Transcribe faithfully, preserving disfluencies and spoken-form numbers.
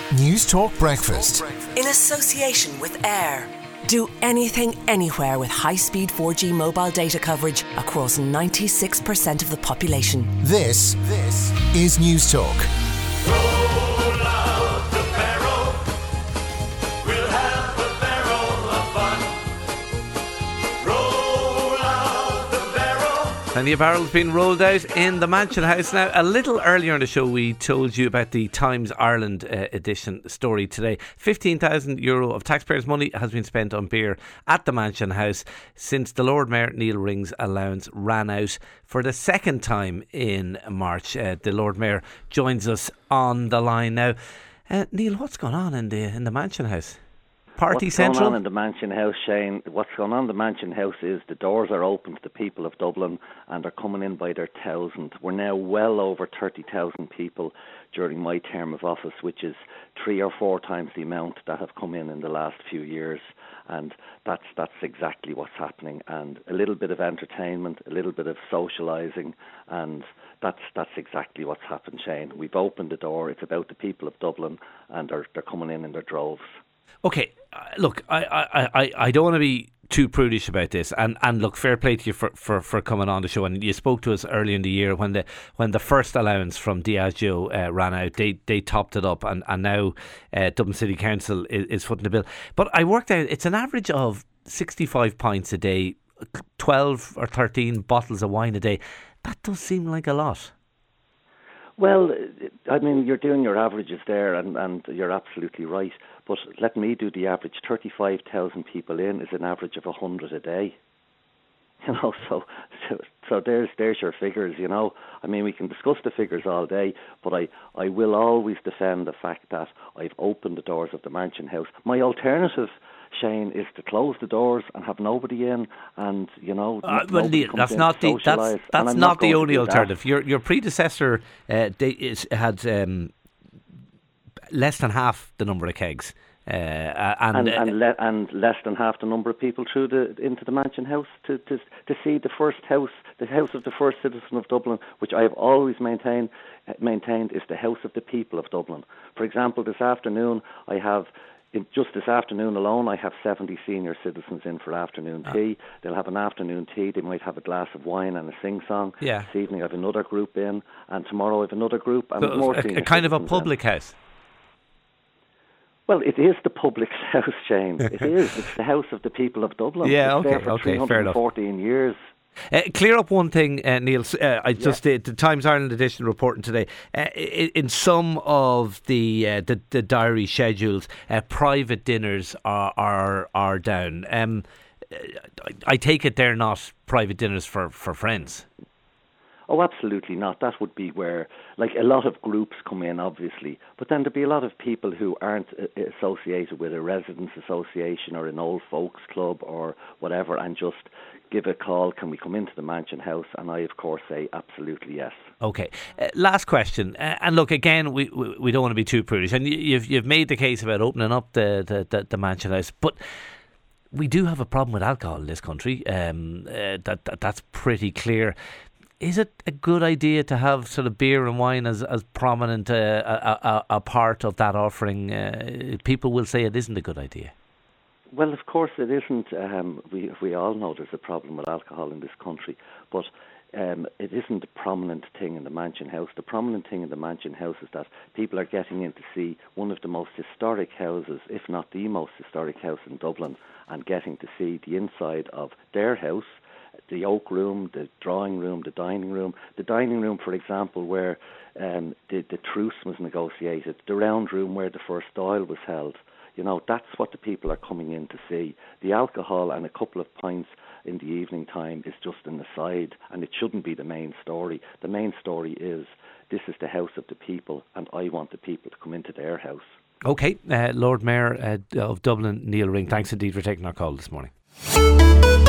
News Talk Breakfast. In association with Air. Do anything, anywhere with high-speed four G mobile data coverage across ninety-six percent of the population. This, this is News Talk. Roll out the barrel. We'll have a barrel of fun. Roll out the barrel. Plenty of barrels being rolled out in the Mansion House. Now, a little earlier in the show, we told you about the Times Ireland uh, edition story today. fifteen thousand euro of taxpayers' money has been spent on beer at the Mansion House since the Lord Mayor Neil Ring's allowance ran out for the second time in March. Uh, the Lord Mayor joins us on the line now. Uh, Neil, what's going on in the in the Mansion House? Party What's Central? going on in the Mansion House, Shane? What's going on in the Mansion House is the doors are open to the people of Dublin and they're coming in by their thousand. We're now well over thirty thousand people during my term of office, which is three or four times the amount that have come in in the last few years. And that's that's exactly what's happening. And a little bit of entertainment, a little bit of socialising, and that's that's exactly what's happened, Shane. We've opened the door. It's about the people of Dublin, and they're they're coming in in their droves. Okay, uh, look, I, I, I, I don't want to be too prudish about this, and, and look, fair play to you for, for, for coming on the show. And you spoke to us earlier in the year when the when the first allowance from Diageo uh, ran out. They they topped it up, and and now uh, Dublin City Council is, is footing the bill. But I worked out it's an average of sixty-five pints a day, twelve or thirteen bottles of wine a day. That does seem like a lot. Well, I mean, you're doing your averages there, and, and you're absolutely right. But let me do the average. thirty-five thousand people in is an average of one hundred a day. You know, so, so so there's there's your figures, you know. I mean, we can discuss the figures all day, but I, I will always defend the fact that I've opened the doors of the Mansion House. My alternative, Shane, is to close the doors and have nobody in, and you know, uh, well, Neil, that's not the that's that's not, not the only alternative. Your your predecessor uh, they, is, had um, less than half the number of kegs, uh, and and and, le- and less than half the number of people through the into the Mansion House to, to to see the first house, the house of the first citizen of Dublin, which I have always maintained maintained is the house of the people of Dublin. For example, this afternoon I have. In just this afternoon alone, I have seventy senior citizens in for afternoon ah. tea. They'll have an afternoon tea. They might have a glass of wine and a sing-song. Yeah. This evening I have another group in, and tomorrow I have another group. And so more a, a kind of a public in. house. Well, it is the public's house, Shane. It is. It's the house of the people of Dublin. Yeah, it's okay, there for okay, three hundred fourteen years. Uh, clear up one thing, uh, Neil. Uh, I just yeah. uh, the Times Ireland edition reporting today. Uh, in, in some of the uh, the, the diary schedules, uh, private dinners are are, are down. Um, I, I take it they're not private dinners for, for friends. Oh, absolutely not. That would be where, like, a lot of groups come in, obviously, but then there'd be a lot of people who aren't uh, associated with a residents' association or an old folks club or whatever, and just give a call, can we come into the Mansion House? And I, of course, say absolutely yes. Okay. Uh, last question. Uh, and look, again, we, we we don't want to be too prudish. And you've you've made the case about opening up the, the, the, the Mansion House. But we do have a problem with alcohol in this country. Um, uh, that, that That's pretty clear. Is it a good idea to have sort of beer and wine as, as prominent uh, a, a, a part of that offering? Uh, people will say it isn't a good idea. Well, of course it isn't. Um, we we all know there's a problem with alcohol in this country, but um, it isn't a prominent thing in the Mansion House. The prominent thing in the Mansion House is that people are getting in to see one of the most historic houses, if not the most historic house in Dublin, and getting to see the inside of their house, the oak room, the drawing room, the dining room. The dining room, for example, where um, the, the truce was negotiated, the round room where the first Dáil was held. You know, that's what the people are coming in to see. The alcohol and a couple of pints in the evening time is just an aside, and it shouldn't be the main story. The main story is, this is the house of the people, and I want the people to come into their house. OK, uh, Lord Mayor uh, of Dublin, Neil Ring, thanks indeed for taking our call this morning.